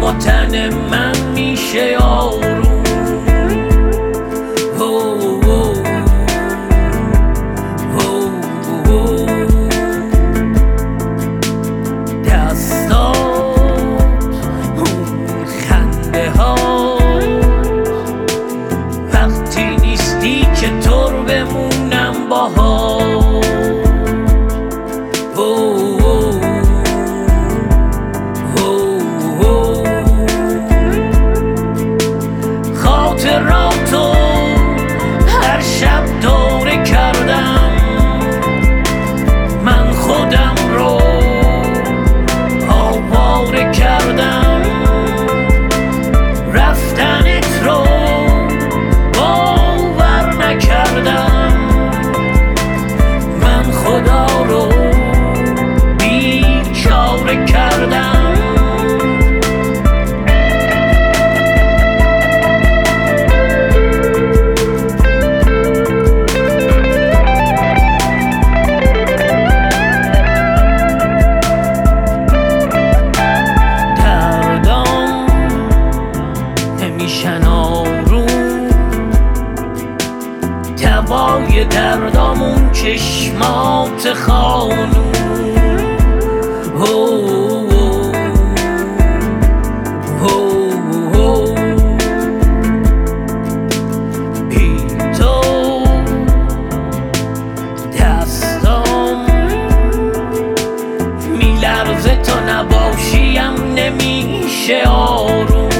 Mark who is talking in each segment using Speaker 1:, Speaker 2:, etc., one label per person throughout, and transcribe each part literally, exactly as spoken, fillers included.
Speaker 1: با تن من میشه آروم. چطور بمونم باهات؟ خاطراتو هر شب دوره کردم، من خودم رو آواره کردم، رفتنت رو کردم، من خدا رو بیچاره کردم. دردام نمیشن آروم، دوای دردامون چشمات خانوم. بی تو دستام میلرزه، تا نباشیم نمیشه آروم.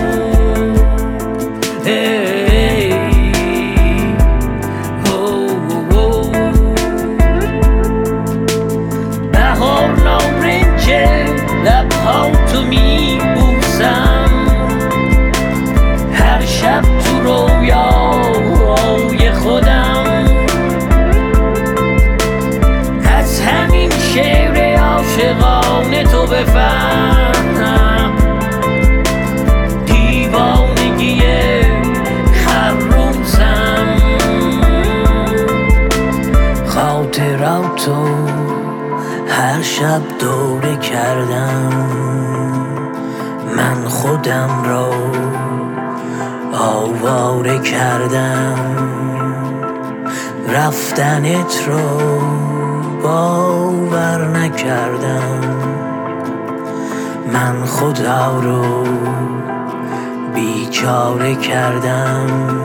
Speaker 1: لبها تو میبوسم هر شب تو رویای خودم، از همین شعر عاشقانه تو بفهمم دیوانگی هر روزم. خاطراتو هر شب دوره کردم، من خودم رو آواره کردم، رفتنت رو باور نکردم، من خدا رو بیچاره کردم.